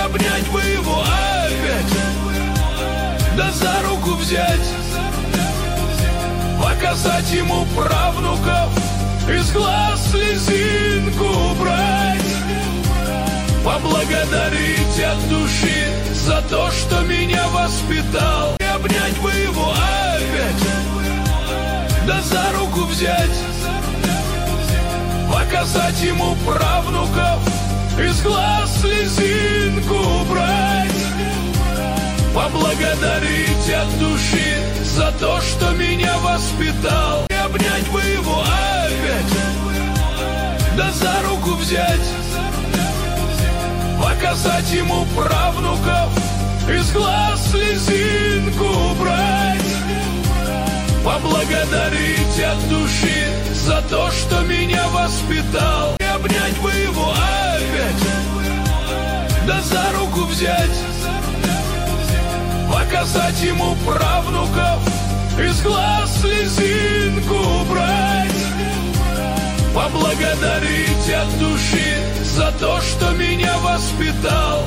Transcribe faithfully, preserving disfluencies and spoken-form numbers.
обнять бы его опять, да за руку взять, показать ему правнуков, из глаз слезинку убрать, поблагодарить от души за то, что меня воспитал, и обнять бы его опять, да за руку взять, показать ему правнуков, из глаз слезинку убрать, поблагодарить от души за то, что меня воспитал, и обнять бы его опять, да за руку взять, показать ему правнуков, из глаз слезинку убрать, поблагодарить от души за то, что меня воспитал, и обнять бы его опять, да за руку взять, показать ему правнуков, из глаз слезинку убрать, поблагодарить от души за то, что меня воспитал.